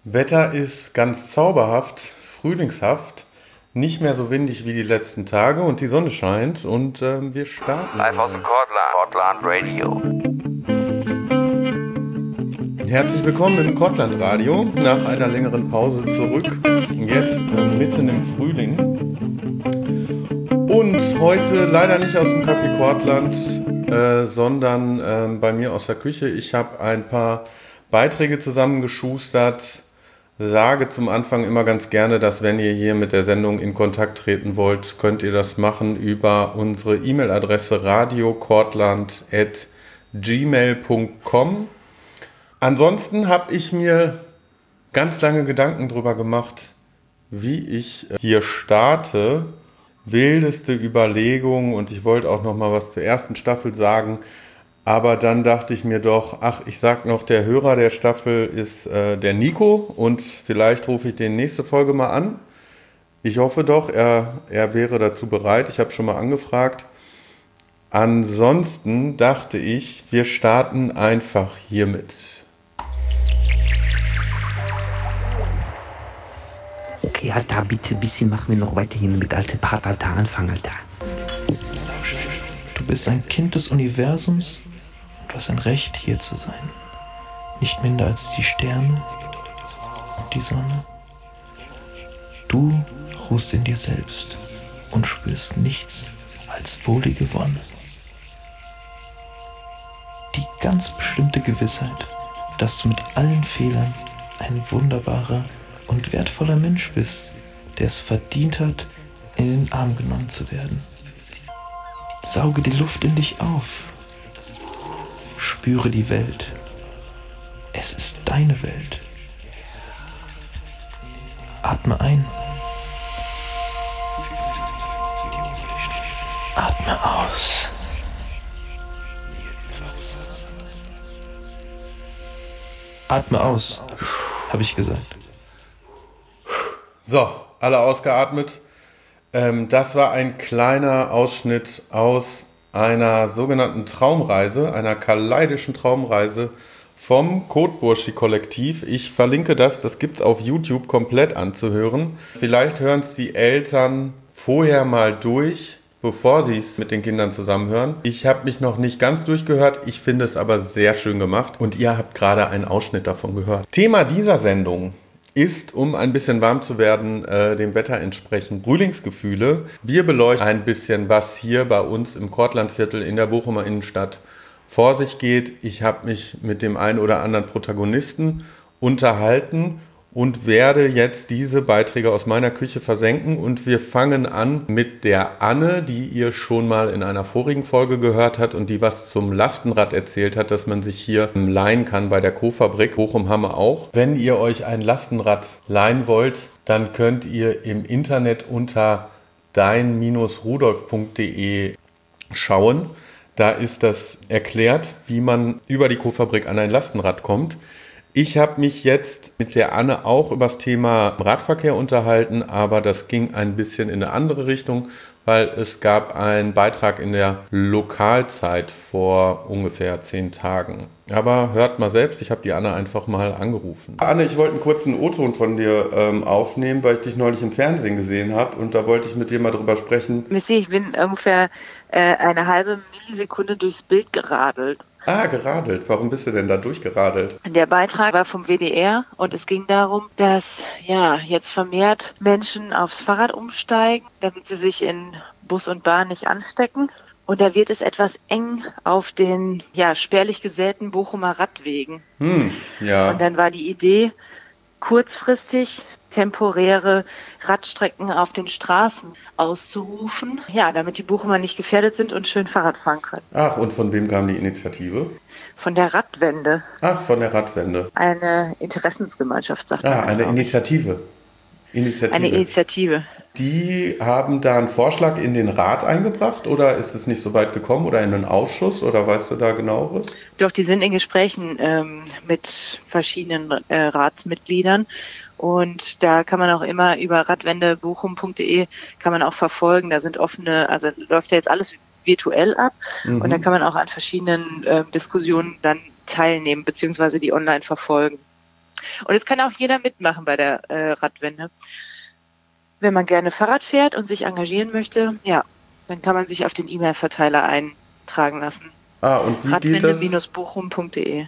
Wetter ist ganz zauberhaft, frühlingshaft, nicht mehr so windig wie die letzten Tage und die Sonne scheint und wir starten. Live aus dem Cortland Radio. Herzlich willkommen im Cortland Radio, nach einer längeren Pause zurück, jetzt mitten im Frühling. Und heute leider nicht aus dem Café Cortland, sondern bei mir aus der Küche. Ich habe ein paar Beiträge zusammengeschustert. Sage zum Anfang immer ganz gerne, dass wenn ihr hier mit der Sendung in Kontakt treten wollt, könnt ihr das machen über unsere E-Mail-Adresse radiocortland@gmail.com. Ansonsten habe ich mir ganz lange Gedanken darüber gemacht, wie ich hier starte. Wildeste Überlegungen und ich wollte auch noch mal was zur ersten Staffel sagen. Aber dann dachte ich mir doch, ich sag noch, der Hörer der Staffel ist der Nico und vielleicht rufe ich den nächste Folge mal an. Ich hoffe doch, er wäre dazu bereit. Ich habe schon mal angefragt. Ansonsten dachte ich, wir starten einfach hiermit. Okay, Alter, bitte ein bisschen machen wir noch weiterhin mit alte Part, Alter, Anfang, Alter. Du bist ein Kind des Universums. Du hast ein Recht, hier zu sein. Nicht minder als die Sterne und die Sonne. Du ruhst in dir selbst und spürst nichts als wohlige Wonne. Die ganz bestimmte Gewissheit, dass du mit allen Fehlern ein wunderbarer und wertvoller Mensch bist, der es verdient hat, in den Arm genommen zu werden. Sauge die Luft in dich auf. Spüre die Welt. Es ist deine Welt. Atme ein. Atme aus. Atme aus, habe ich gesagt. So, alle ausgeatmet. Das war ein kleiner Ausschnitt aus einer sogenannten Traumreise, einer kaleidischen Traumreise vom Kotburschi-Kollektiv. Ich verlinke das gibt es auf YouTube komplett anzuhören. Vielleicht hören es die Eltern vorher mal durch, bevor sie es mit den Kindern zusammenhören. Ich habe mich noch nicht ganz durchgehört, ich finde es aber sehr schön gemacht und ihr habt gerade einen Ausschnitt davon gehört. Thema dieser Sendung ist, um ein bisschen warm zu werden, dem Wetter entsprechend, Frühlingsgefühle. Wir beleuchten ein bisschen, was hier bei uns im Cortlandviertel in der Bochumer Innenstadt vor sich geht. Ich habe mich mit dem einen oder anderen Protagonisten unterhalten und werde jetzt diese Beiträge aus meiner Küche versenken. Und wir fangen an mit der Anne, die ihr schon mal in einer vorigen Folge gehört habt und die was zum Lastenrad erzählt hat, dass man sich hier leihen kann bei der Co-Fabrik. Bochum haben wir auch. Wenn ihr euch ein Lastenrad leihen wollt, dann könnt ihr im Internet unter dein-rudolf.de schauen. Da ist das erklärt, wie man über die Co-Fabrik an ein Lastenrad kommt. Ich habe mich jetzt mit der Anne auch über das Thema Radverkehr unterhalten, aber das ging ein bisschen in eine andere Richtung, weil es gab einen Beitrag in der Lokalzeit vor ungefähr 10 Tagen. Aber hört mal selbst, ich habe die Anne einfach mal angerufen. Anne, ich wollte einen kurzen O-Ton von dir aufnehmen, weil ich dich neulich im Fernsehen gesehen habe und da wollte ich mit dir mal drüber sprechen. Missy, ich bin ungefähr eine halbe Millisekunde durchs Bild geradelt. Geradelt. Warum bist du denn da durchgeradelt? Der Beitrag war vom WDR und es ging darum, dass jetzt vermehrt Menschen aufs Fahrrad umsteigen, damit sie sich in Bus und Bahn nicht anstecken. Und da wird es etwas eng auf den spärlich gesäten Bochumer Radwegen. Ja. Und dann war die Idee, kurzfristig temporäre Radstrecken auf den Straßen auszurufen, damit die Bochumer nicht gefährdet sind und schön Fahrrad fahren können. Und von wem kam die Initiative? Von der Radwende. Von der Radwende. Eine Interessensgemeinschaft, sagt man. Eine Initiative. Eine Initiative. Die haben da einen Vorschlag in den Rat eingebracht oder ist es nicht so weit gekommen oder in einen Ausschuss oder weißt du da genaueres? Doch, die sind in Gesprächen mit verschiedenen Ratsmitgliedern und da kann man auch immer über radwendebochum.de kann man auch verfolgen, da sind offene, also läuft ja jetzt alles virtuell ab und da kann man auch an verschiedenen Diskussionen dann teilnehmen beziehungsweise die online verfolgen. Und es kann auch jeder mitmachen bei der Radwende. Wenn man gerne Fahrrad fährt und sich engagieren möchte, ja, dann kann man sich auf den E-Mail-Verteiler eintragen lassen. Und wie geht das? Radwende-bochum.de.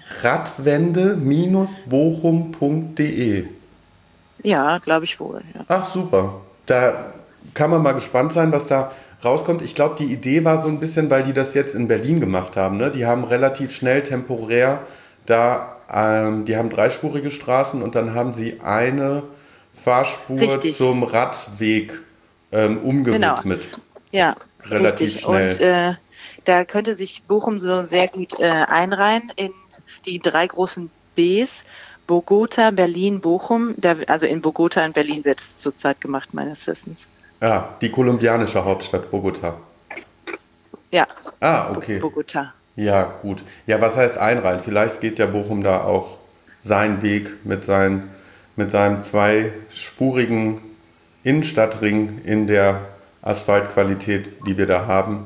Radwende-bochum.de. Ja, glaube ich wohl. Ja. Ach, super. Da kann man mal gespannt sein, was da rauskommt. Ich glaube, die Idee war so ein bisschen, weil die das jetzt in Berlin gemacht haben. Ne? Die haben relativ schnell temporär da, die haben dreispurige Straßen und dann haben sie eine Fahrspur Richtig. zum Radweg umgewidmet. Genau. Ja, Relativ richtig. schnell. Und da könnte sich Bochum so sehr gut einreihen in die 3 großen Bs. Bogota, Berlin, Bochum. Also in Bogota und Berlin wird es zurzeit gemacht, meines Wissens. Ja, die kolumbianische Hauptstadt Bogota. Ja. Okay. Bogota. Ja, gut. Ja, was heißt einreihen? Vielleicht geht ja Bochum da auch seinen Weg mit seinem zweispurigen Innenstadtring in der Asphaltqualität, die wir da haben.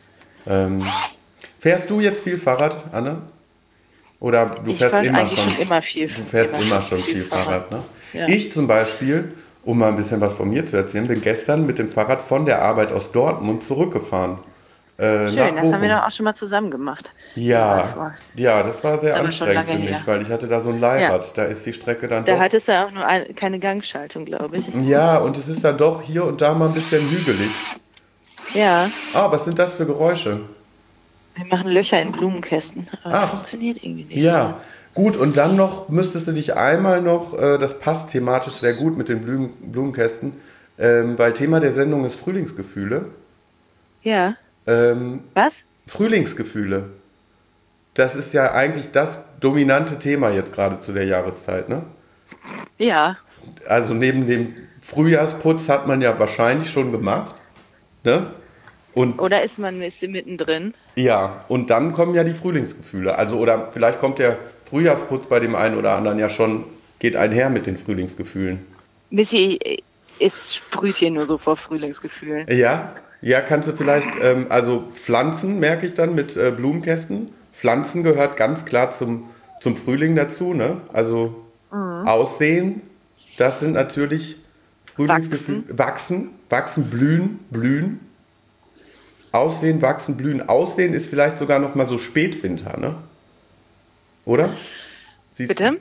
Fährst du jetzt viel Fahrrad, Anne? Oder du fährst immer schon? Du fährst immer schon viel Fahrrad, ne? Ja. Ich zum Beispiel, um mal ein bisschen was von mir zu erzählen, bin gestern mit dem Fahrrad von der Arbeit aus Dortmund zurückgefahren. Schön, nach das haben Bochum. wir doch auch schon mal zusammen gemacht. Ja, das war sehr aber schon anstrengend für lange mich, her. weil ich hatte da so ein Leihrad. Da ist die Strecke dann Da doch... hattest du auch nur keine Gangschaltung, glaube ich. Ja, und es ist dann doch hier und da mal ein bisschen hügelig. Ja, Was sind das für Geräusche? wir machen Löcher in Blumenkästen. Aber das funktioniert irgendwie nicht. Ja, gut, und dann noch müsstest du dich einmal noch, das passt thematisch sehr gut mit den Blumenkästen, weil Thema der Sendung ist Frühlingsgefühle. Ja. Was? Frühlingsgefühle. Das ist ja eigentlich das dominante Thema jetzt gerade zu der Jahreszeit, ne? Ja. Also neben dem Frühjahrsputz hat man ja wahrscheinlich schon gemacht, ne? Oder ist man mittendrin? Ja, und dann kommen ja die Frühlingsgefühle. Also, oder vielleicht kommt der Frühjahrsputz bei dem einen oder anderen ja schon, geht einher mit den Frühlingsgefühlen. Missy, es sprüht hier nur so vor Frühlingsgefühlen. Ja, kannst du vielleicht, also Pflanzen merke ich dann mit Blumenkästen. Pflanzen gehört ganz klar zum Frühling dazu, ne? Also Aussehen, das sind natürlich Frühlingsgefühle. Wachsen, blühen. Aussehen, wachsen, blühen. Aussehen ist vielleicht sogar noch mal so Spätwinter, ne? Oder? Bitte?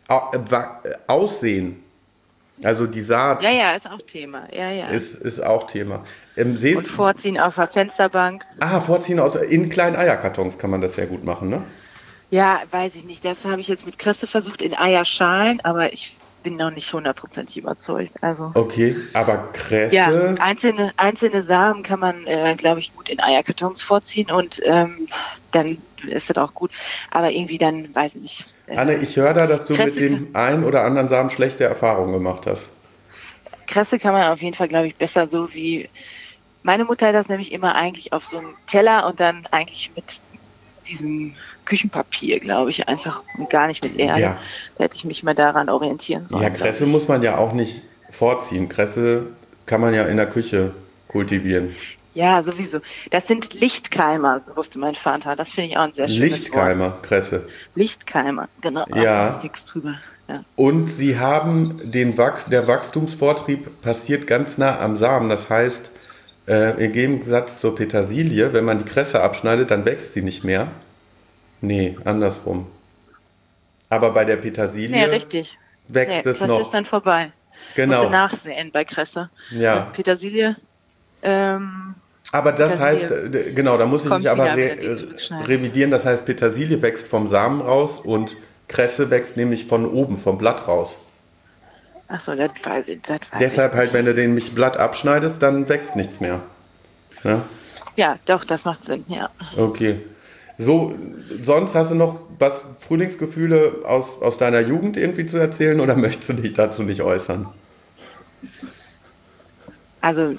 Aussehen. Also die Saat Ja, ist auch Thema. Ja. ist auch Thema. Und vorziehen auf der Fensterbank. Vorziehen in kleinen Eierkartons kann man das sehr gut machen, ne? Ja, weiß ich nicht. Das habe ich jetzt mit Kresse versucht in Eierschalen, aber ich bin noch nicht 100% überzeugt. Also. Okay, aber Kresse... Ja, einzelne Samen kann man, glaube ich, gut in Eierkartons vorziehen und dann ist das auch gut. Aber irgendwie dann, weiß ich nicht. Anne, ich höre da, dass du Kresse mit dem einen oder anderen Samen schlechte Erfahrungen gemacht hast. Kresse kann man auf jeden Fall, glaube ich, besser so wie... Meine Mutter hat das nämlich immer eigentlich auf so einen Teller und dann eigentlich mit diesem Küchenpapier, glaube ich, einfach und gar nicht mit Erde. Ja. Da hätte ich mich mal daran orientieren sollen. Ja, Kresse muss man ja auch nicht vorziehen. Kresse kann man ja in der Küche kultivieren. Ja, sowieso. Das sind Lichtkeimer, wusste mein Vater. Das finde ich auch ein sehr schönes Lichtkeimer, Wort. Kresse. Lichtkeimer, genau. Ja. Da ist nichts drüber. Ja. Und sie haben der Wachstumsvortrieb passiert ganz nah am Samen. Das heißt, im Gegensatz zur Petersilie, wenn man die Kresse abschneidet, dann wächst sie nicht mehr. Nee, andersrum. Aber bei der Petersilie richtig. wächst es Kresse noch. ist dann vorbei. Genau. Musst du nachsehen bei Kresse. Ja. Und Petersilie, aber das heißt, genau, da muss ich mich aber revidieren. Das heißt, Petersilie wächst vom Samen raus und Kresse wächst nämlich von oben, vom Blatt raus. Ach so, das weiß ich. Deshalb halt, wenn du den Blatt abschneidest, dann wächst nichts mehr. Ne? Ja, doch, das macht Sinn, ja. Okay. So, sonst hast du noch was Frühlingsgefühle aus deiner Jugend irgendwie zu erzählen oder möchtest du dich dazu nicht äußern? Also,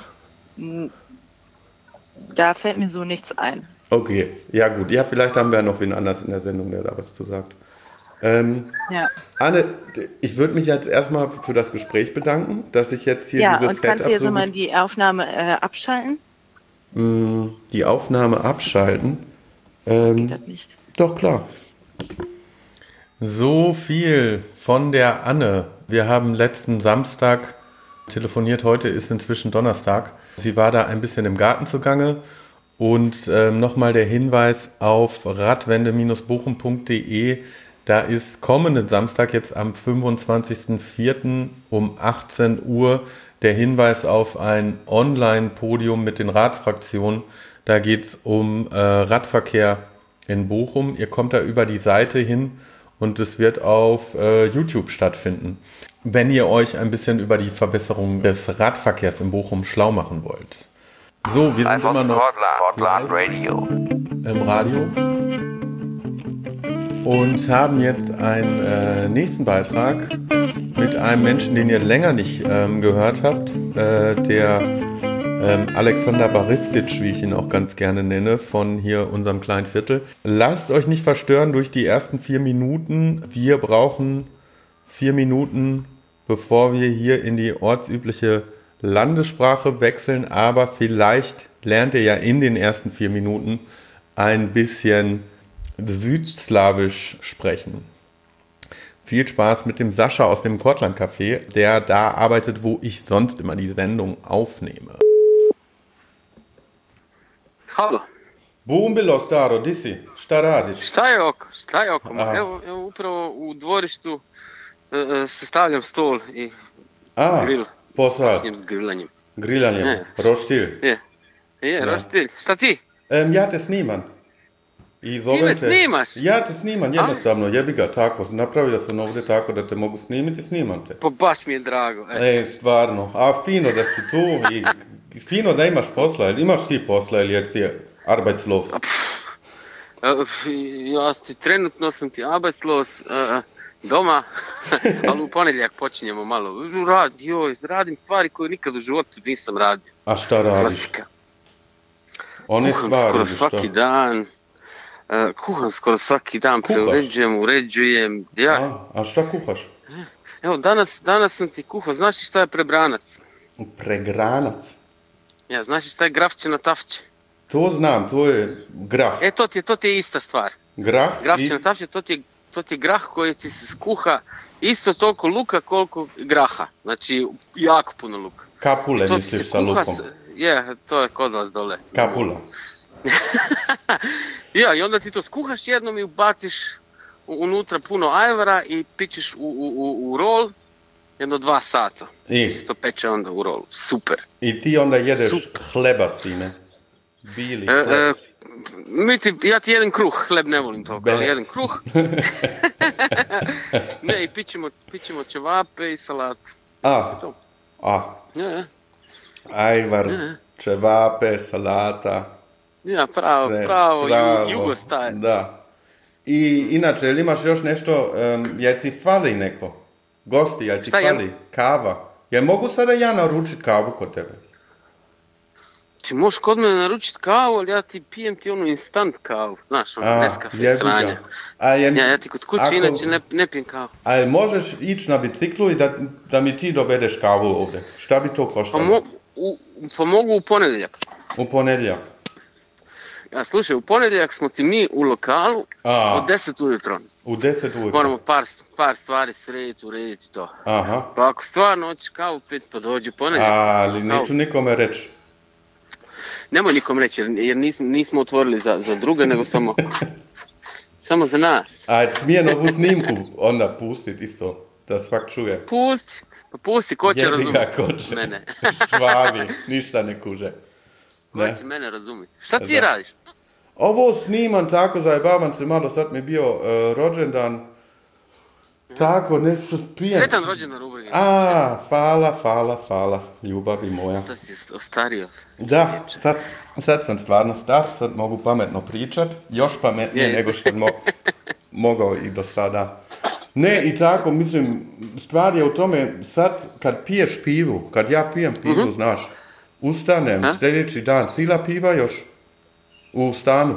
da fällt mir so nichts ein. Okay, ja gut. Ja, vielleicht haben wir ja noch wen anders in der Sendung, der da was zu sagt. Ja. Anne, ich würde mich jetzt erstmal für das Gespräch bedanken, dass ich jetzt hier Ja, dieses und kannst Setup du jetzt so mal gut... die Aufnahme abschalten? Die Aufnahme abschalten? Geht das nicht? Doch, klar. So viel von der Anne. Wir haben letzten Samstag telefoniert, heute ist inzwischen Donnerstag. Sie war da ein bisschen im Garten zugange und nochmal der Hinweis auf radwende-bochum.de. Da ist kommenden Samstag, jetzt am 25.04. um 18 Uhr, der Hinweis auf ein Online-Podium mit den Ratsfraktionen. Da geht es um Radverkehr in Bochum. Ihr kommt da über die Seite hin und es wird auf YouTube stattfinden. Wenn ihr euch ein bisschen über die Verbesserung des Radverkehrs in Bochum schlau machen wollt. So, wir sind Live aus immer noch Portland Radio. im Radio und haben jetzt einen nächsten Beitrag mit einem Menschen, den ihr länger nicht gehört habt, der Alexander Baristic, wie ich ihn auch ganz gerne nenne, von hier unserem kleinen Viertel. Lasst euch nicht verstören durch die ersten 4 Minuten. Wir brauchen 4 Minuten, bevor wir hier in die ortsübliche Landessprache wechseln, aber vielleicht lernt ihr ja in den ersten 4 Minuten ein bisschen südslawisch sprechen. Viel Spaß mit dem Sascha aus dem Kortland Café, der da arbeitet, wo ich sonst immer die Sendung aufnehme. Halo. Bum bilo staro, di si? Šta radiš? Šta je oko? Aha. Evo upravo u dvorištu sastavljam stol i A, grill. posao, S grillanjem. griljanjem, Ne. roštilj. Je, roštilj. Šta ti? Ja te snimam. I Ti zovem me te. snimaš? Ja te snimam, jednostavno, jebi ga, tako. Napravio sam ovdje tako da te mogu snimiti, snimam te. Pa baš mi je drago. Stvarno. A fino da si tu i fino da imaš posla. Imaš ti posla ili je ti arbeitslos? Trenutno sam ti arbeitslos doma, ali u ponedjeljak počinjemo malo. Radim stvari koje nikad u životu nisam radio. A šta radiš? Klasika. One Kuham stvari skoro ili šta? svaki dan. Preuređujem, uređujem. A šta kuhaš? Evo, danas sam ti kuhao. Znaš li šta je prebranac? Pregranac. Ja, znaš li šta je grafće na tafće? To znam, to je grah. To ti je ista stvar. Grah Grafće i... na tafće, to ti je grah koji ti se skuha isto toliko luka koliko graha. Znači, jako puno luka. Kapule To ti misliš se sa kuha lukom. to je kod vas dole. Kapula. Ja, i onda ti to skuhaš jednom i ubaciš unutra puno ajvara i pičeš u rol jedno 2 sata. I? To peče onda u rolu. Super. I ti onda jedeš hleba s time. Bili hleb. Ja ti jedem kruh, hleb ne volim toliko, ali Be. jedem kruh. Ne, i pićemo ćevape i salatu. A, To. a, Ja, ajvar, ćevape, salata. pravo, sve, jugo staje. Da. I inače, ili imaš još nešto, jel ti fali neko? Gosti, jel ti Šta fali? Kava. Jel mogu sada ja naručiti kavu kod tebe? Ti možeš kod mene naručiti kavu, ali ja ti pijem ti onu instant kavu, znaš, ono Nescafe sranja. Ja ti kod kuće inače ne pijem kavu. A jel možeš ići na biciklu i da mi ti dovedeš kavu ovdje? Šta bi to koštalo? Pa mogu u ponedjeljak. U ponedjeljak. Ja, slušaj, u ponedjeljak smo ti mi u lokalu A. od 10 ujutro. U 10 ujutro. Moramo par stvari srediti, urediti to. Aha. Pa ako stvarno hoćeš kavu pit, pa dođi u ponedjeljak. Ali neću nikome reći. Nemoj nikom reći, jer nismo otvorili za druge, nego samo za nas. A smijem ovu snimku onda pustiti isto, da svak čuje. Pusti, ko će Jebi razumjeti ga, ko će. mene. Švabi, ništa ne kuže. Ko će mene razumjeti? Šta ti radiš? Ovo snimam tako, zajebavam se malo, sad mi je bio rođendan. Tako, nešto pijem. Sretan rođendan Rubrine. A, hvala, ljubavi moja. Šta si ostario? Da, sad sam stvarno star, sad mogu pametno pričat, još pametnije nego što mogao i do sada. Ne, i tako, mislim, stvar je u tome, sad kad piješ pivu, kad ja pijem pivu, znaš, ustanem, sljedeći dan, cijela piva još u stanu.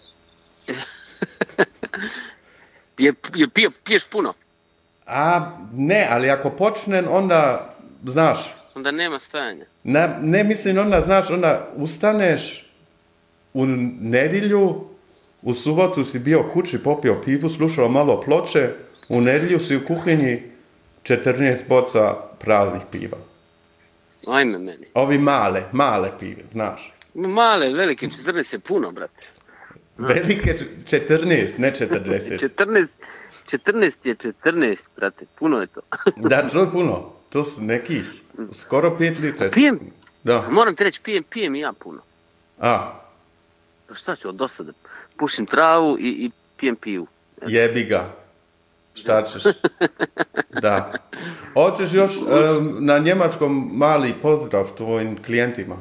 Piješ puno? A, ne, ali ako počnem, onda, znaš, Onda nema stajanja. ne mislim, onda, znaš, onda ustaneš u nedjelju U subotu si bio kući, popio pivu, slušao malo ploče, u nedjelju si u kuhinji 14 boca praznih piva. Ajme meni. Ovi male pive, znaš. Male, velike, 14 je puno, brate. Velike 14, ne 40. 14 je 14, brate, puno je to. Da, to je puno. To su nekih, skoro 5 litra. Pijem, da. Moram ti reći, pijem i ja puno. A. Pa šta ću, od dosade. Pušim travu i pijem pivu. Jebi ga. Šta ćeš? Da. Hoćeš još na njemačkom mali pozdrav tvojim klijentima?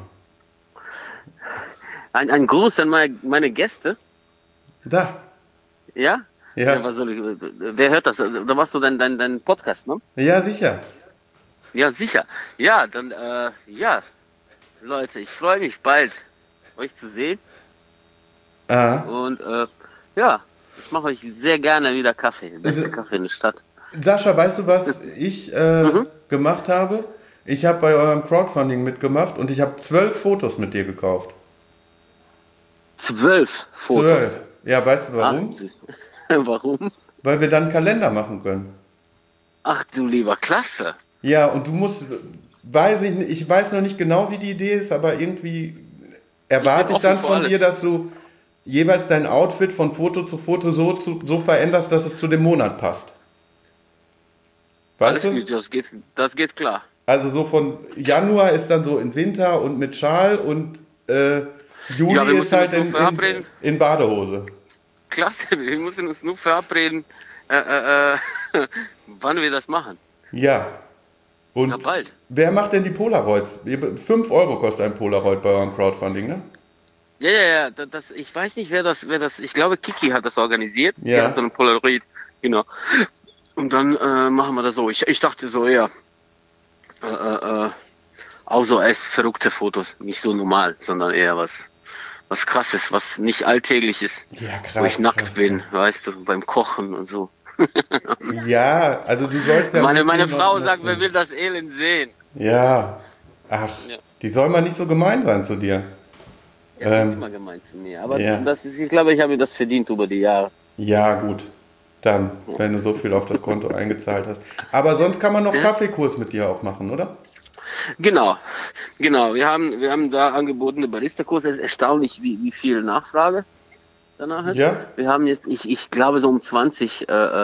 Ein Gruß an meine Gäste? Da. Ja? Ja. Wer hört das? Da machst du deinen Podcast, ne? Ja, sicher. Ja, sicher. Ja, dann, ja. Leute, ich freue mich bald, euch zu sehen. Aha. Und, ja, ich mache euch sehr gerne wieder Kaffee. Beste Kaffee in der Stadt. Sascha, weißt du, was ich gemacht habe? Ich habe bei eurem Crowdfunding mitgemacht und ich habe 12 Fotos mit dir gekauft. 12 Fotos? 12. Ja, weißt du warum? Warum? Weil wir dann einen Kalender machen können. Ach du lieber, klasse. Ja, und du musst, ich weiß noch nicht genau, wie die Idee ist, aber irgendwie erwarte ich dann von dir, dass du jeweils dein Outfit von Foto zu Foto so veränderst, dass es zu dem Monat passt. Weißt du? Das geht klar. Also so von Januar ist dann so in Winter und mit Schal und Juli ist halt in Badehose. Klasse, wir müssen uns nur verabreden, wann wir das machen. Ja. Und ja, bald. Wer macht denn die Polaroids? 5 Euro kostet ein Polaroid bei eurem Crowdfunding, ne? Ja, ich weiß nicht, wer das, ich glaube Kiki hat das organisiert. Ja. Die hat so ein Polaroid, genau. Und dann machen wir das so. Ich dachte so eher, auch so als verrückte Fotos, nicht so normal, sondern eher was Krasses, was nicht alltäglich ist. Ja, krass. Wo ich nackt bin, weißt du, beim Kochen und so. Ja, also du sollst ja... Meine Frau sagt, wer will das Elend sehen? Ja, ach, ja. Die soll mal nicht so gemein sein zu dir. Ja, nicht mal gemein zu mir, aber ja. Ich glaube, ich habe mir das verdient über die Jahre. Ja, gut. Dann, wenn du so viel auf das Konto eingezahlt hast. Aber sonst kann man noch Kaffeekurs mit dir auch machen, oder? Genau. Wir haben da angebotene Barista-Kurse. Es ist erstaunlich, wie viel Nachfrage danach ist. Ja. Wir haben jetzt, ich glaube, so um 20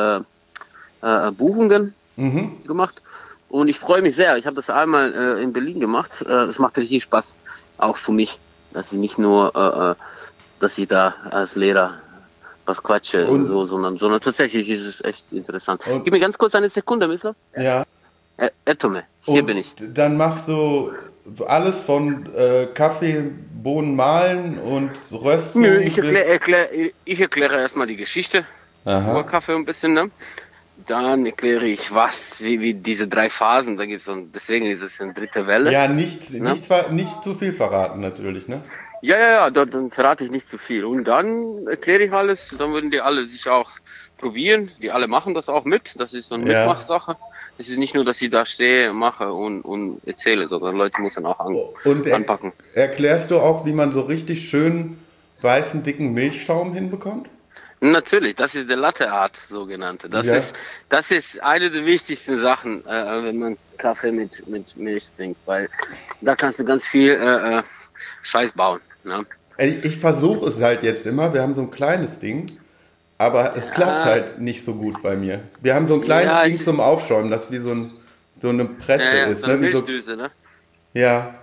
Buchungen gemacht. Und ich freue mich sehr. Ich habe das einmal in Berlin gemacht. Es macht richtig Spaß, auch für mich. Dass ich nicht nur, dass ich da als Lehrer was quatsche und so, sondern tatsächlich ist es echt interessant. Gib mir ganz kurz eine Sekunde, Mister. Ja. Tome, hier bin ich. Dann machst du alles von Kaffee, Bohnen mahlen und rösten. Nö, ich erkläre erstmal die Geschichte über Kaffee ein bisschen, ne? Dann erkläre ich wie diese 3 Phasen, da gibt's deswegen ist es eine dritte Welle. Ja, nicht zu viel verraten natürlich, ne? Ja, dann verrate ich nicht zu viel. Und dann erkläre ich alles, dann würden die alle sich auch probieren, die alle machen das auch mit, das ist so eine Mitmachsache. Es ist nicht nur, dass ich da stehe, mache und erzähle, sondern Leute müssen auch anpacken. Erklärst du auch, wie man so richtig schön weißen, dicken Milchschaum hinbekommt? Natürlich, das ist der Latte-Art, sogenannte. Das ist eine der wichtigsten Sachen, wenn man Kaffee mit Milch trinkt, weil da kannst du ganz viel Scheiß bauen. Ne? Ich versuche es halt jetzt immer, wir haben so ein kleines Ding, aber es klappt halt nicht so gut bei mir. Wir haben so ein kleines Ding zum Aufschäumen, das wie so eine Presse ist. So eine Milchdüse, ne? Ja.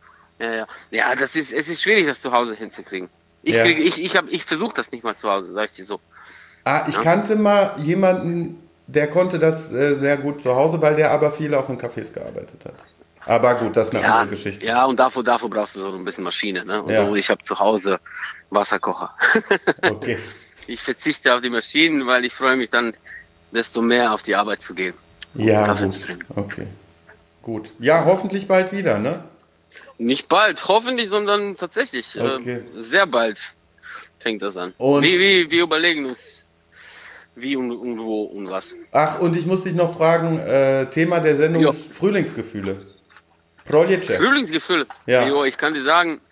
Ja, es ist schwierig, das zu Hause hinzukriegen. Ich versuche das nicht mal zu Hause, sag ich dir so. Ich kannte mal jemanden, der konnte das sehr gut zu Hause, weil der aber viel auch in Cafés gearbeitet hat. Aber gut, das ist eine andere Geschichte. Ja, und dafür brauchst du so ein bisschen Maschine, ne? Und so, ich habe zu Hause Wasserkocher. Okay. Ich verzichte auf die Maschinen, weil ich freue mich dann, desto mehr auf die Arbeit zu gehen. Kaffee zu trinken. Okay. Gut. Ja, hoffentlich bald wieder, ne? Nicht bald, hoffentlich, sondern tatsächlich. Okay. Sehr bald fängt das an. Und wir überlegen uns, wie und wo und was. Ach, und ich muss dich noch fragen, Thema der Sendung ist Frühlingsgefühle. Prolječe. Frühlingsgefühle? Ja. Jo, ich kann dir sagen,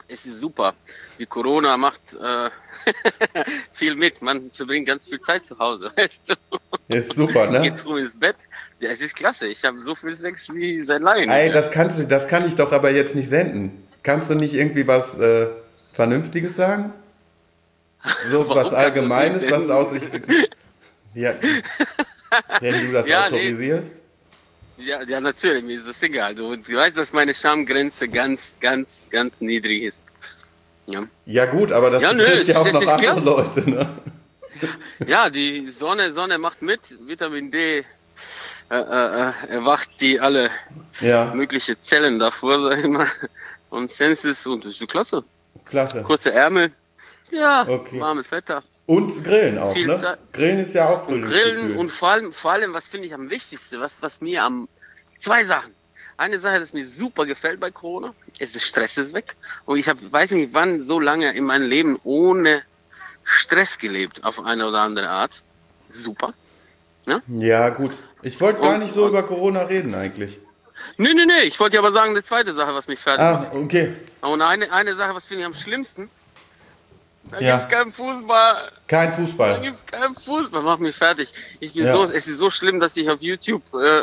es ist super. Die Corona macht viel mit. Man verbringt ganz viel Zeit zu Hause. Weißt du? Ist super, ne? Geht früh ins Bett. Ja, es ist klasse. Ich habe so viel Sex wie seit langem. Ey, das kann ich doch aber jetzt nicht senden. Kannst du nicht irgendwie was Vernünftiges sagen? So Warum was kannst du Allgemeines, das was nicht aus sich... Ja, wenn du das Ja, autorisierst. Ja, natürlich, mir ist das egal. Du weißt, dass meine Schamgrenze ganz, ganz, ganz niedrig ist. Ja, Ja gut, aber das Ja, nö, betrifft ja auch das noch ist andere klar. Leute, ne? ja, die Sonne macht mit. Vitamin D erwacht die alle Ja, mögliche Zellen davor, sag ich mal. Und Senses und das ist so klasse. klasse. Kurze Ärmel. Ja, Okay. warmes Wetter. Und Grillen auch, Viel ne? Zeit. Grillen ist ja auch Und Frühlingsgefühl. Grillen und vor allem, was finde ich am wichtigsten, was mir zwei Sachen. Eine Sache, das mir super gefällt bei Corona, ist der Stress ist weg. Und ich weiß nicht, wann so lange in meinem Leben ohne Stress gelebt, auf eine oder andere Art. Super. Ja, gut. Ich wollte gar Und- nicht so über Corona reden eigentlich. Nee, ich wollte dir aber sagen, eine zweite Sache, was mich fertig macht. Ah, okay. Und eine Sache, was finde ich am schlimmsten, da Ja. gibt es keinen Fußball. Kein Da Fußball. gibt es keinen Fußball. Macht mich fertig. Ja. Es ist so schlimm, dass ich auf YouTube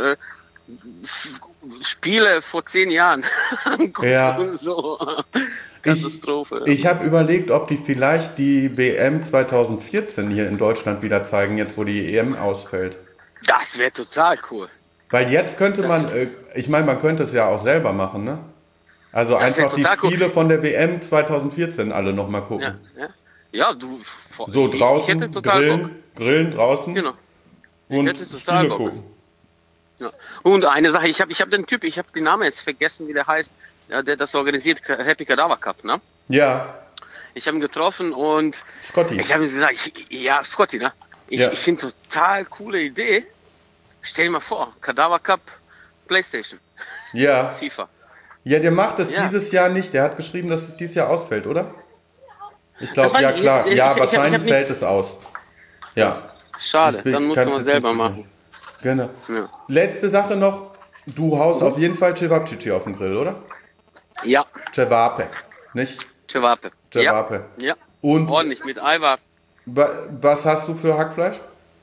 Spiele vor 10 Jahren angucke. Ja. Und so. Katastrophe. Ich habe überlegt, ob die vielleicht die WM 2014 hier in Deutschland wieder zeigen, jetzt wo die EM ausfällt. Das wäre total cool. Weil jetzt könnte man, ich meine, man könnte es ja auch selber machen, ne? Also Das wär einfach die total cool. Spiele von der WM 2014 alle nochmal gucken. Ja, du. So ich draußen, hätte total Bock. grillen draußen Genau. und hätte total Spiele Bock. gucken. Ja. Und eine Sache, ich hab den Typ, ich habe den Namen jetzt vergessen, wie der heißt, ja, der das organisiert, Happy Cadaver Cup, ne? Ja, Ich habe ihn getroffen und Scotty. ich habe ihm gesagt, Scotty, ne? Ich Ja. finde total coole Idee. Stell dir mal vor, Cadaver Cup, PlayStation, Ja. FIFA. Ja, der macht es Ja. dieses Jahr nicht. Der hat geschrieben, dass es dieses Jahr ausfällt, oder? Ich Das glaube, weiß ja ich. klar. Ich Ja, hab wahrscheinlich nicht- fällt es aus. Ja. Schade, Ich bin- dann musst kann's du mal jetzt selber nicht sicher. machen. Genau. Ja. Letzte Sache noch. Du haust auf jeden Fall Cevapcici auf den Grill, oder? Ja, Cevape, nicht? Cevape. Cevape. Ja. Und Ordentlich mit Eiweiß. was hast du für Hackfleisch?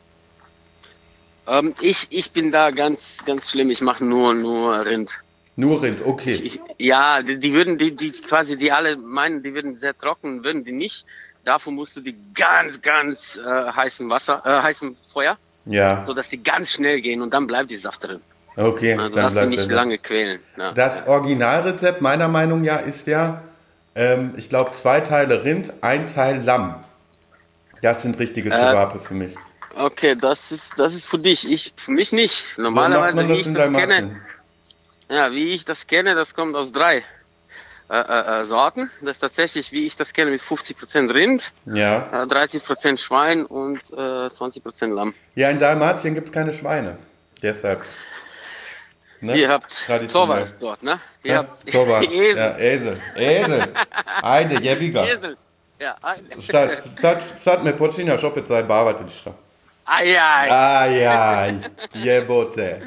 Ich bin da ganz, ganz schlimm. Ich mache nur Rind. Nur Rind, okay. Die würden, die quasi, die alle meinen, die würden sehr trocken, würden die nicht. Dafür musst du die ganz heißen Feuer, Ja, sodass die ganz schnell gehen und dann bleibt die Saft drin. okay. Du Dann darfst die bleibt nicht er. lange quälen. Ja. Das Originalrezept meiner Meinung nach ist ja, ich glaube, 2 Teile Rind, 1 Teil Lamm. Das sind richtige Cevape für mich. Okay, das ist für dich. Für mich nicht. Wo macht Normalerweise, man wie das ich in das kenne, Dalmatien? wie ich das kenne, das kommt aus 3 Sorten. Das ist tatsächlich, wie ich das kenne, mit 50% Rind, Ja. 30% Schwein und 20% Lamm. Ja, in Dalmatien gibt es keine Schweine. Deshalb. Ne? Ihr habt Traditionell. Torwald dort, ne? Ihr Ja, habt Torwart. Esel. Ja, Esel. Ajde, jebiga. Esel. Ja, Sad me počinjaš opet zajebavati. Ajaj. Ajaj, jebote.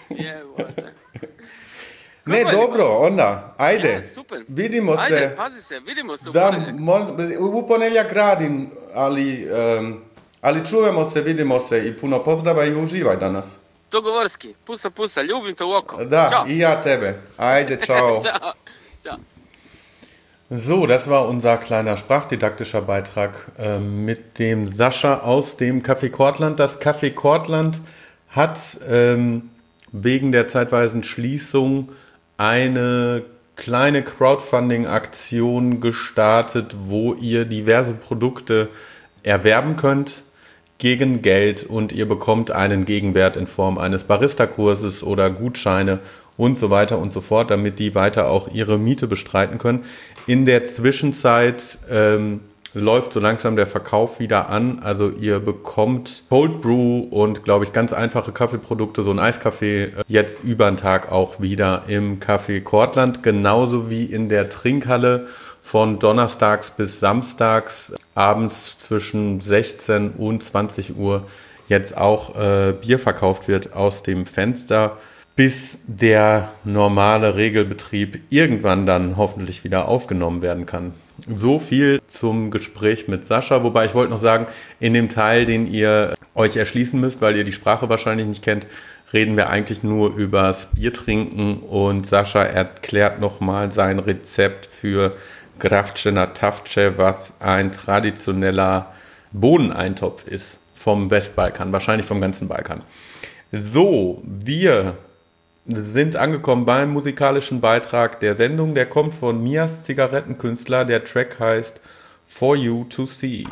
Ne, dobro, onda, ajde. Super. Vidimo Ajde, se. pazi se, vidimo se. Da, u ponedjeljak radim, ali čujemo se, vidimo se i puno pozdrava i uživaj danas. Dogovorski. Pusa, ljubim te u oko. Da, Ćao. i ja tebe. Ajde, ciao. Ciao. Ciao. So, das war unser kleiner sprachdidaktischer Beitrag mit dem Sascha aus dem Café Kortland. Das Café Kortland hat wegen der zeitweisen Schließung eine kleine Crowdfunding-Aktion gestartet, wo ihr diverse Produkte erwerben könnt gegen Geld und ihr bekommt einen Gegenwert in Form eines Barista-Kurses oder Gutscheine und so weiter und so fort, damit die weiter auch ihre Miete bestreiten können. In der Zwischenzeit läuft so langsam der Verkauf wieder an. Also ihr bekommt Cold Brew und, glaube ich, ganz einfache Kaffeeprodukte, so ein Eiskaffee, jetzt über den Tag auch wieder im Café Kortland, genauso wie in der Trinkhalle von donnerstags bis samstags, abends zwischen 16 und 20 Uhr jetzt auch Bier verkauft wird aus dem Fenster. bis der normale Regelbetrieb irgendwann dann hoffentlich wieder aufgenommen werden kann. So viel zum Gespräch mit Sascha, wobei ich wollte noch sagen, in dem Teil, den ihr euch erschließen müsst, weil ihr die Sprache wahrscheinlich nicht kennt, reden wir eigentlich nur übers Biertrinken und Sascha erklärt nochmal sein Rezept für Gravče na Tavče, was ein traditioneller Bohneneintopf ist vom Westbalkan, wahrscheinlich vom ganzen Balkan. So, wir sind angekommen beim musikalischen Beitrag der Sendung. Der kommt von Mias Zigarettenkünstler. Der Track heißt For You to See.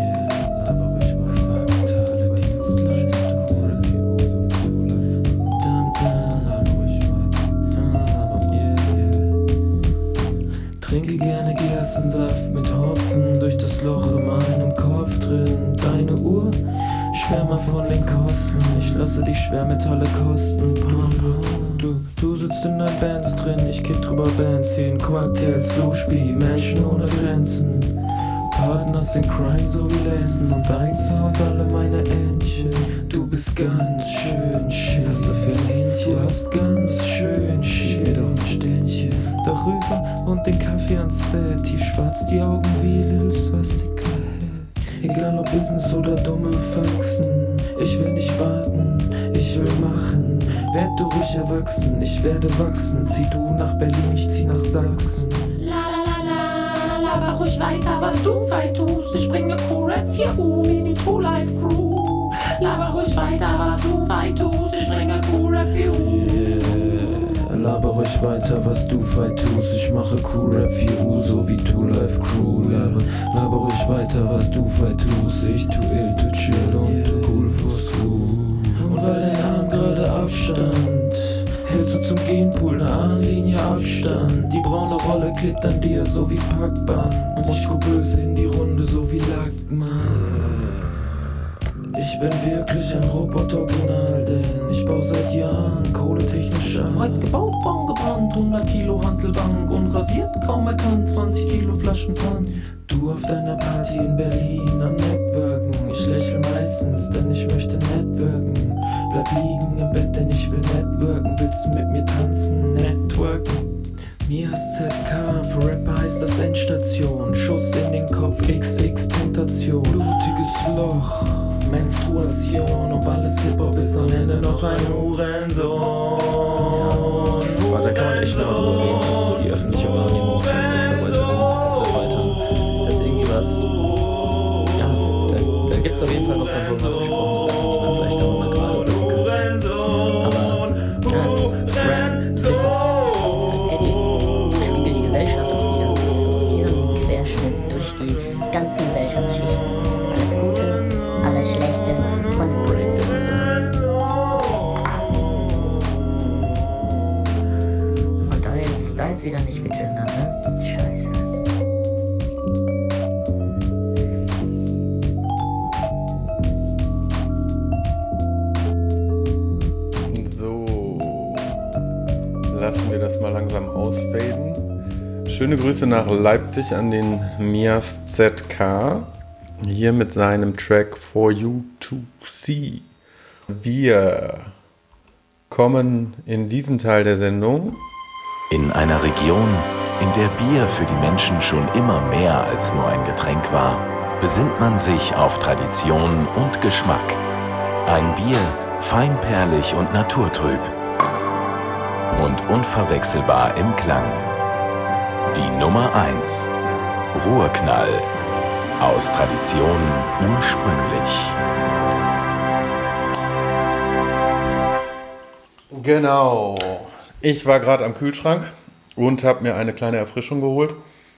Trinke gerne Gerstensaft mit Hopfen durch das Loch in meinem Kopf drin. Deine Uhr, schwärmer von den Kosten. Ich lasse die Schwermetalle kosten. Du sitzt in deinen Bands drin, ich kick drüber Benzin, Cocktails, Slushby, Menschen ohne Grenzen. Partners in Crime, so wie Lenzen und dein Sound, alle meine Entchen. Du bist ganz schön shit, hast dafür ein Händchen. Du hast ganz schön shit, doch ein Ständchen. Darüber und den Kaffee ans Bett, tiefschwarz die Augen wie Lil Swastika. Egal ob Business oder dumme Faxen, ich will nicht warten, ich will machen. Werd du ruhig erwachsen, ich werde wachsen. Zieh du nach Berlin, ich zieh nach Sachsen. Laber ruhig weiter, was du feit tust. Ich bringe Q-Rap 4U wie die True Life Crew. Laber ruhig weiter, was du feit tust. Ich bringe Q-Rap 4U. Laber ruhig weiter, was du feit tust. Ich mache Q-Rap 4U, so wie True Life Crew. Laber ruhig weiter, was du feit tust. Ich tu ill, tu chill und tu cool fürs Crew. Und weil dein Arm gerade abstand, hältst du zum Genpool ne Ahnenlinie Abstand. Die braune Rolle klebt an dir so wie Packband. Und ich guck böse in die Runde so wie Lackmann. Ich bin wirklich ein Roboter-Original, denn ich baue seit Jahren kohletechnisch an. Breit gebaut, braun gebrannt, 100 Kilo Hantelbank, unrasiert, kaum erkannt, 20 Kilo Flaschenpfand. Du auf deiner Party in Berlin am Networken. Ich lächle meistens, denn ich möchte networken. Bleib liegen im Bett, denn ich will networken. Willst du mit mir tanzen, networken? Mias ZK, für Rapper heißt das Endstation. Schuss in den Kopf, XX Tentation. Blutiges Loch, Menstruation. Ob alles Hip-Hop ist am Ende noch ein Hurensohn. Aber da kann man echt mal drüber reden, also so die öffentliche Wahrnehmung von Sexarbeitern. Das ist irgendwie was, ja, da gibt es auf jeden Fall noch so ein paar ausgesprochene Sachen, die man vielleicht auch mal gerade rücken kann. Aber das Rap, das Hip-Hop, das ist halt edgy. Das spiegelt die Gesellschaft auch wieder. Das ist so wie so ein Querschnitt durch die ganzen Gesellschaftsschichten. Alles Gute, alles Schlechte und Breakdance. Und da jetzt wieder nicht gegendert, ne? Scheiße. So, lassen wir das mal langsam ausfaden. Schöne Grüße nach Leipzig an den Mias ZK. Hier mit seinem Track For You to See. Wir kommen in diesen Teil der Sendung. In einer Region, in der Bier für die Menschen schon immer mehr als nur ein Getränk war, besinnt man sich auf Tradition und Geschmack. Ein Bier, feinperlig und naturtrüb und unverwechselbar im Klang. Die Nummer 1, Ruhrknall. Aus Tradition ursprünglich. Genau. Ich war gerade am Kühlschrank und habe mir eine kleine Erfrischung geholt.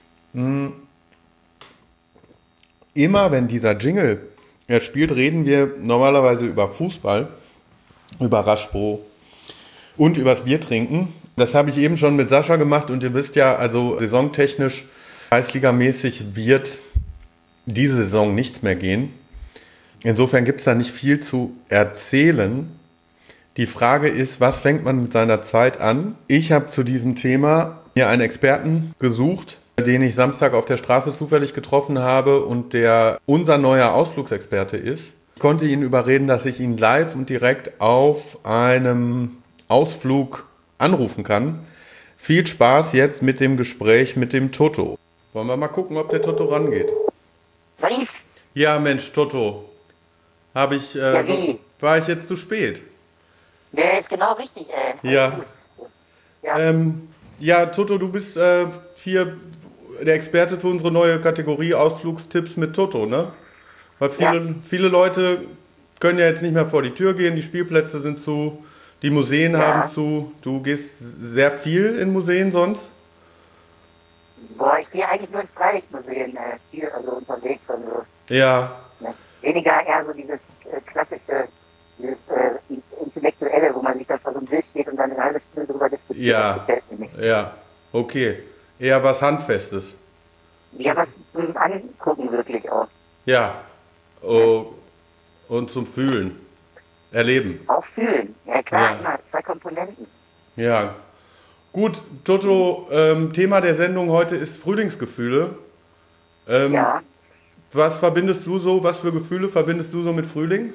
Immer wenn dieser Jingle spielt, reden wir normalerweise über Fußball, über Raschbro und übers Biertrinken. Das habe ich eben schon mit Sascha gemacht und ihr wisst ja, also saisontechnisch, Kreisligamäßig wird diese Saison nichts mehr gehen. Insofern gibt es da nicht viel zu erzählen. Die Frage ist, was fängt man mit seiner Zeit an? Ich habe zu diesem Thema mir einen Experten gesucht, den ich Samstag auf der Straße zufällig getroffen habe und der unser neuer Ausflugsexperte ist. Ich konnte ihn überreden, dass ich ihn live und direkt auf einem Ausflug anrufen kann. Viel Spaß jetzt mit dem Gespräch mit dem Toto. Wollen wir mal gucken, ob der Toto rangeht? Was? Ja, Mensch, Toto. Wie? War ich jetzt zu spät? Der ist genau richtig, ey. Ja. Alles gut. Ja. Ja, Toto, du bist hier der Experte für unsere neue Kategorie Ausflugstipps mit Toto, ne? Weil viele Leute können ja jetzt nicht mehr vor die Tür gehen, die Spielplätze sind zu, die Museen haben zu. Du gehst sehr viel in Museen sonst? Boah, ich gehe eigentlich nur in Freilichtmuseen, viel also unterwegs und so. Ja. Ne? Weniger eher so dieses klassische, dieses Intellektuelle, wo man sich dann vor so einem Bild steht und dann eine halbe Stunde drüber diskutiert. Ja. Das gefällt mir nicht. Ja, okay. Eher was Handfestes. Ja, was zum Angucken wirklich auch. Ja. Oh. Und zum Fühlen. Erleben. Auch fühlen. Ja klar, Ja. immer 2 Komponenten. Ja. Gut, Toto, Thema der Sendung heute ist Frühlingsgefühle. Ja. Was für Gefühle verbindest du so mit Frühling?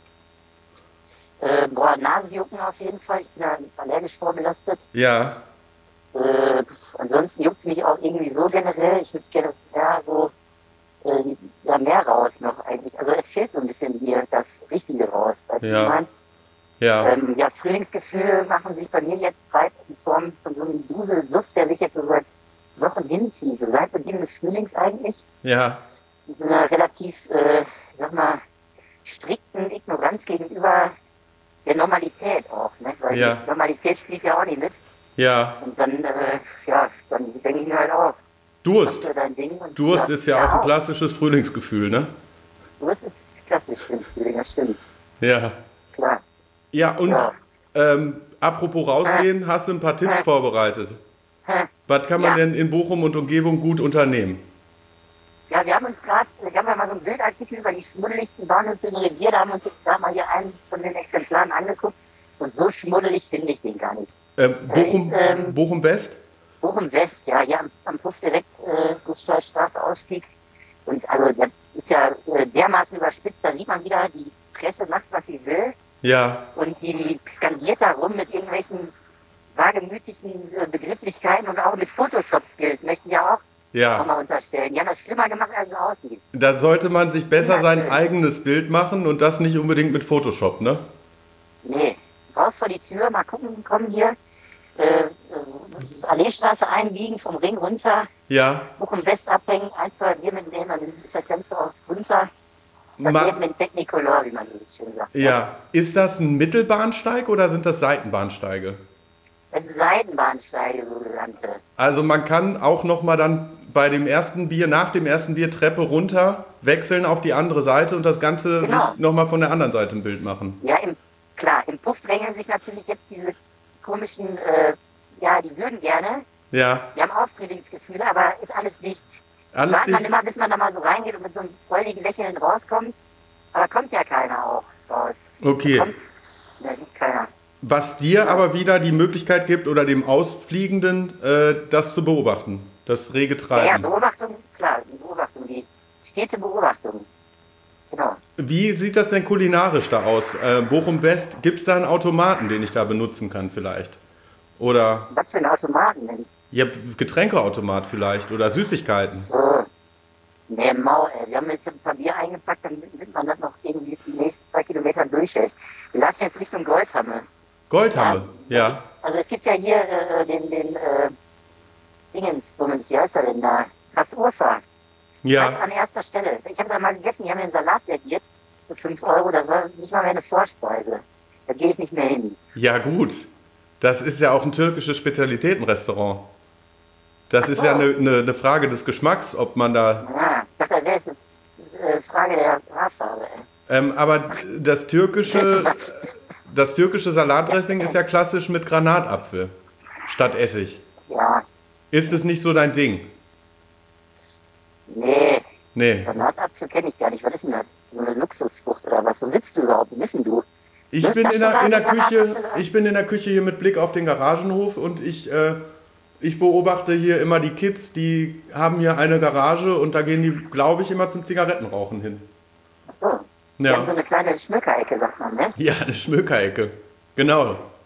Nasenjucken auf jeden Fall. Ich bin ja allergisch vorbelastet. Ja. Ansonsten juckt es mich auch irgendwie so generell. Ich würde gerne mehr raus noch eigentlich. Also es fehlt so ein bisschen mir das Richtige raus. Weißt du, wie ich meine? Ja. Frühlingsgefühle machen sich bei mir jetzt breit in Form von so einem Duselsuff, der sich jetzt so seit Wochen hinzieht. So seit Beginn des Frühlings eigentlich. Ja. Mit so einer relativ, strikten Ignoranz gegenüber der Normalität auch. Ne? Weil Ja. die Normalität spielt ja auch nicht mit. Ja. Und dann, dann denke ich mir halt auch. Durst. machst du dein Ding und Durst ist ja auch ein klassisches Frühlingsgefühl, ne? Durst ist klassisch im Frühling, das stimmt. Ja. Klar. Ja, und Ja. Apropos rausgehen, hast du ein paar Tipps vorbereitet? Was kann man denn in Bochum und Umgebung gut unternehmen? Ja, wir haben ja mal so einen Bildartikel über die schmuddeligsten Bahnhöfe im Revier, da haben wir uns jetzt gerade mal hier einen von den Exemplaren angeguckt. Und so schmuddelig finde ich den gar nicht. Bochum West? Bochum West, ja, hier am Puff direkt Gustavstraße Ausstieg. Und also das ist ja dermaßen überspitzt, da sieht man wieder, die Presse macht, was sie will. Ja. Und die skandiert da rum mit irgendwelchen wagemütigen Begrifflichkeiten und auch mit Photoshop-Skills, möchte ich ja auch nochmal unterstellen. Die haben das schlimmer gemacht, als es aussieht. Da sollte man sich besser sein eigenes Bild machen und das nicht unbedingt mit Photoshop, ne? Nee, raus vor die Tür, mal gucken, kommen hier, Alleestraße einbiegen, vom Ring runter, Bochum West abhängen, 1, 2 Bier mitnehmen, dann ist das Ganze auch runter. Das geht mit Technicolor, wie man so schön sagt. Ja. Ist das ein Mittelbahnsteig oder sind das Seitenbahnsteige? Das ist Seitenbahnsteige, so genannte. Also man kann auch nochmal dann bei dem ersten Bier, nach dem ersten Bier Treppe runter, wechseln auf die andere Seite und das Ganze sich nochmal von der anderen Seite ein Bild machen. Ja, im Puff drängeln sich natürlich jetzt diese komischen, die würden gerne. Ja. Die haben auch Frühlingsgefühle, aber ist alles dicht. Alles wartet man dicht? immer, bis man da mal so reingeht und mit so einem freudigen Lächeln rauskommt. Aber kommt ja keiner auch raus. Okay. Keiner. Was dir aber wieder die Möglichkeit gibt oder dem Ausfliegenden, das zu beobachten, das rege Treiben. Ja, Beobachtung, klar, die stete Beobachtung. Genau. Wie sieht das denn kulinarisch da aus? Bochum West, gibt es da einen Automaten, den ich da benutzen kann vielleicht? Oder? Was für einen Automaten denn? Ja, Getränkeautomat vielleicht oder Süßigkeiten. So. Nee, Mau, ey. Wir haben jetzt ein paar Bier eingepackt, damit man das noch irgendwie die nächsten 2 Kilometer durchhält. Wir latschen jetzt Richtung Goldhamme. Goldhamme, ja. Also es gibt ja hier den Dingensbummens, wie heißt er denn da? Das Urfa. Ja. Das an erster Stelle. Ich habe da mal gegessen, die haben mir einen Salat serviert für 5 Euro, das war nicht mal mehr eine Vorspeise. Da gehe ich nicht mehr hin. Ja gut, das ist ja auch ein türkisches Spezialitätenrestaurant. Das ist ja eine Frage des Geschmacks, ob man da... Ja, ich dachte, das wäre jetzt eine Frage der Haarfarbe. Aber das türkische Salatdressing ist ja klassisch mit Granatapfel statt Essig. Ja. Ist es nicht so dein Ding? Nee. Granatapfel kenne ich gar nicht. Was ist denn das? So eine Luxusfrucht oder was? Wo sitzt du überhaupt? Wissen du? Ich bin in der Küche hier mit Blick auf den Garagenhof und ich beobachte hier immer die Kids, die haben hier eine Garage und da gehen die, glaube ich, immer zum Zigarettenrauchen hin. Ach so. Die haben so eine kleine Schmökerecke, sagt man, ne? Ja, eine Schmökerecke. Genau.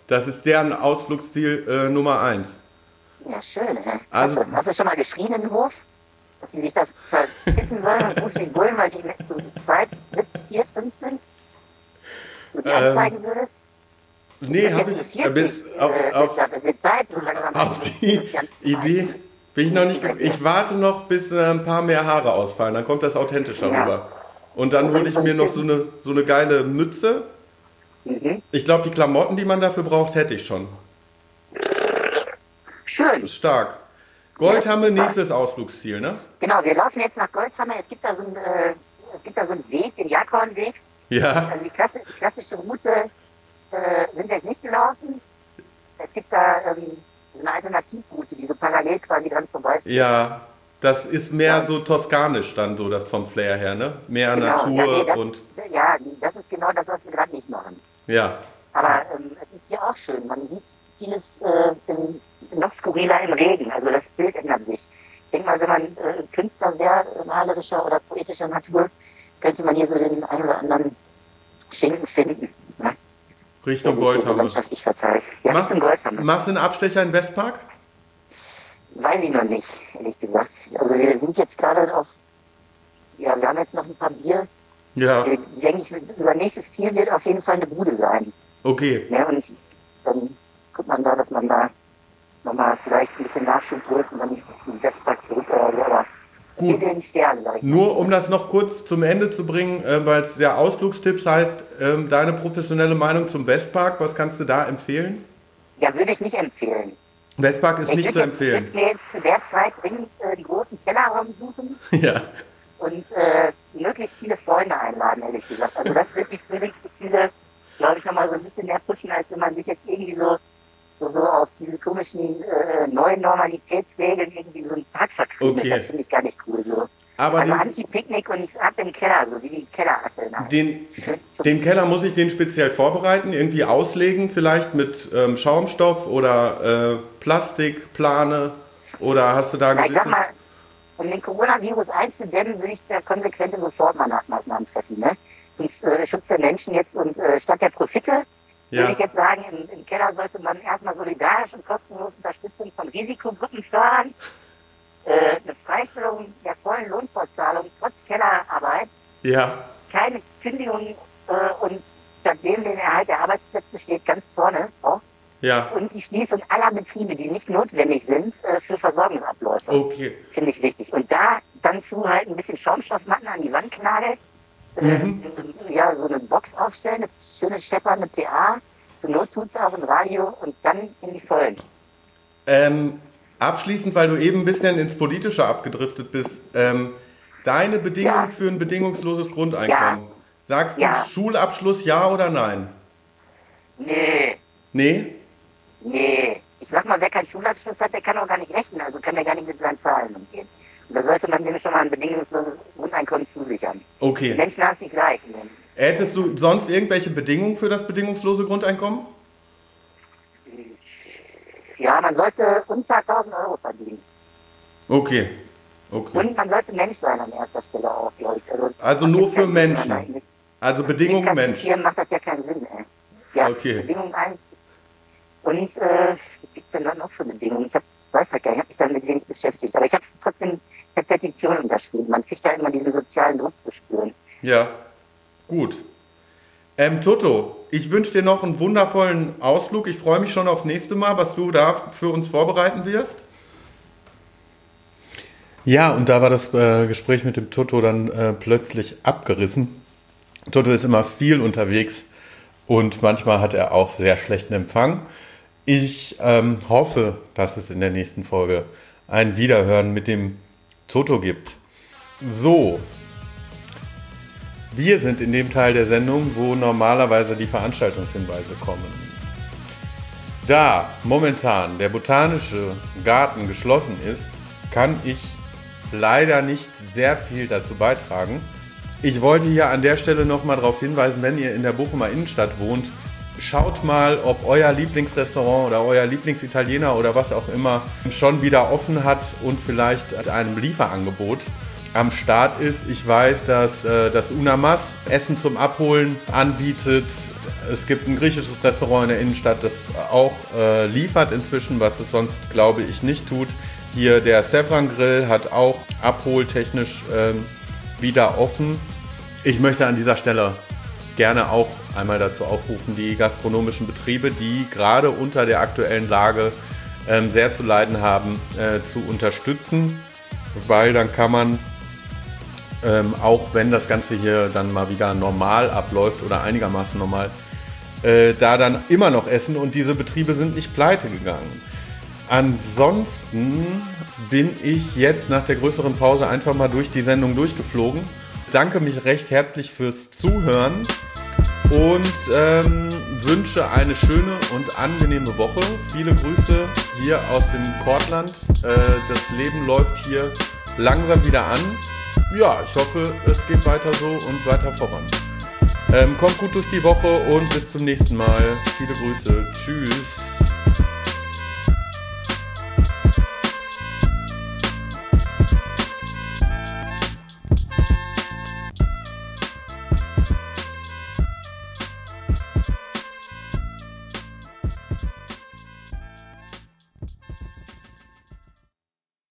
Das ist deren Ausflugsziel Nummer 1. Ja, schön. Also- Hast du schon mal geschrien in den Hof? Dass sie sich da verpissen sollen und rufst die Bullen, weil die zu zweit, mit 4, 5 sind? Du die anzeigen würdest? Nee, habe ich Es wird Zeit, so langsam. auf die Idee bin ich noch nicht. Ich warte noch, bis ein paar mehr Haare ausfallen. Dann kommt das authentischer rüber. Und dann hole ich mir noch so eine geile Mütze. Ich glaube, die Klamotten, die man dafür braucht, hätte ich schon. Schön. Ist stark. Goldhammer, Ja, das ist nächstes Ausflugsziel, ne? Genau, wir laufen jetzt nach Goldhammer. Es gibt da so einen Weg, den Jakornweg. Ja. Also die klassische Route sind wir jetzt nicht gelaufen. Es gibt da so eine Alternativroute, die so parallel quasi dran vorbeiführt. Ja, das ist mehr so toskanisch dann so, das vom Flair her, ne? Mehr Natur das ist genau das, was wir gerade nicht machen. Ja. Aber es ist hier auch schön. Man sieht vieles noch skurriler im Regen. Also das Bild ändert sich. Ich denke mal, wenn man Künstler wäre, malerischer oder poetischer Natur, könnte man hier so den einen oder anderen Schinken finden. Ne? Richtung So Goldhammer. landschaftlich verteilt. Ja, Richtung Goldhammer. Machst du einen Abstecher in Westpark? Weiß ich noch nicht, ehrlich gesagt. Also wir sind jetzt gerade wir haben jetzt noch ein paar Bier. Ja. Ich denke, unser nächstes Ziel wird auf jeden Fall eine Bude sein. Okay. Ja, und dann guckt man da, dass man da nochmal vielleicht ein bisschen Nachschub holt und dann den Westpark zurück oder Gut. den Stern, sag ich mal. Nur um das noch kurz zum Ende zu bringen, weil es der Ausflugstipps heißt, deine professionelle Meinung zum Westpark, was kannst du da empfehlen? Ja, würde ich nicht empfehlen. Westpark ist nicht zu Ich empfehlen. würde mir jetzt zu der Zeit dringend die großen Kellerraum suchen Ja. und möglichst viele Freunde einladen, ehrlich gesagt. Also das wird die Frühlingsgefühle, glaube ich, nochmal so ein bisschen mehr pushen, als wenn man sich jetzt irgendwie so auf diese komischen neuen Normalitätsregeln irgendwie so einen Park verkrümelt. Okay. Das finde ich gar nicht cool. So. Aber also den- Anti-Picknick und ab im Keller, so wie die Kellerasseln. halt. Den Keller muss ich den speziell vorbereiten, irgendwie auslegen, vielleicht mit Schaumstoff oder Plastikplane, oder hast du da Na, ich sag gewisse... mal, um den Coronavirus einzudämmen, würde ich da konsequente Sofortmaßnahmen treffen. Ne? Zum Schutz der Menschen jetzt und statt der Profite würde ich jetzt sagen, im Keller sollte man erstmal solidarisch und kostenlos Unterstützung von Risikogruppen fördern. Eine Freistellung der vollen Lohnfortzahlung trotz Kellerarbeit, Ja, keine Kündigung und stattdem den Erhalt der Arbeitsplätze steht ganz vorne auch. ja, Und die Schließung aller Betriebe, die nicht notwendig sind für Versorgungsabläufe. okay. Finde ich wichtig. Und da dann zu halt ein bisschen Schaumstoffmatten an die Wand knagelt, ja, so eine Box aufstellen, eine schöne scheppernde PA, zur Not tut's auch ein Radio und dann in die Vollen. Abschließend, weil du eben ein bisschen ins Politische abgedriftet bist, deine Bedingungen für ein bedingungsloses Grundeinkommen. Sagst du Schulabschluss ja oder nein? Nee, Nee? nee. Ich sag mal, wer keinen Schulabschluss hat, der kann auch gar nicht rechnen, also kann der gar nicht mit seinen Zahlen umgehen. Und da sollte man dem schon mal ein bedingungsloses Grundeinkommen zusichern. Die Okay. Menschen haben es nicht leicht. Hättest du sonst irgendwelche Bedingungen für das bedingungslose Grundeinkommen? Ja, man sollte unter 1000 Euro verdienen. Okay. Okay. Und man sollte Mensch sein an erster Stelle auch, glaube ich. Also nur für Menschen. Also Bedingung Mensch. Hier macht das ja keinen Sinn, ey. Ja, Okay. Bedingung 1 ist. Und was gibt es denn dann noch für Bedingungen? Ich weiß ja gar nicht, ich habe mich damit wenig beschäftigt. Aber ich habe es trotzdem per Petition unterschrieben. Man kriegt ja immer diesen sozialen Druck zu spüren. Ja, gut. Toto, ich wünsche dir noch einen wundervollen Ausflug. Ich freue mich schon aufs nächste Mal, was du da für uns vorbereiten wirst. Ja, und da war das Gespräch mit dem Toto dann plötzlich abgerissen. Toto ist immer viel unterwegs und manchmal hat er auch sehr schlechten Empfang. Ich hoffe, dass es in der nächsten Folge ein Wiederhören mit dem Toto gibt. So, wir sind in dem Teil der Sendung, wo normalerweise die Veranstaltungshinweise kommen. Da momentan der botanische Garten geschlossen ist, kann ich leider nicht sehr viel dazu beitragen. Ich wollte hier an der Stelle nochmal darauf hinweisen, wenn ihr in der Bochumer Innenstadt wohnt, schaut mal, ob euer Lieblingsrestaurant oder euer Lieblingsitaliener oder was auch immer schon wieder offen hat und vielleicht mit einem Lieferangebot am Start ist. Ich weiß, dass das Unamas Essen zum Abholen anbietet. Es gibt ein griechisches Restaurant in der Innenstadt, das auch liefert inzwischen, was es sonst, glaube ich, nicht tut. Hier der Sevran Grill hat auch abholtechnisch wieder offen. Ich möchte an dieser Stelle gerne auch einmal dazu aufrufen, die gastronomischen Betriebe, die gerade unter der aktuellen Lage sehr zu leiden haben, zu unterstützen, weil dann kann man, auch wenn das Ganze hier dann mal wieder normal abläuft oder einigermaßen normal, da dann immer noch essen und diese Betriebe sind nicht pleite gegangen. Ansonsten bin ich jetzt nach der größeren Pause einfach mal durch die Sendung durchgeflogen. Danke mich recht herzlich fürs Zuhören und wünsche eine schöne und angenehme Woche. Viele Grüße hier aus dem Kortland. Das Leben läuft hier langsam wieder an. Ja, ich hoffe, es geht weiter so und weiter voran. Kommt gut durch die Woche und bis zum nächsten Mal. Viele Grüße. Tschüss.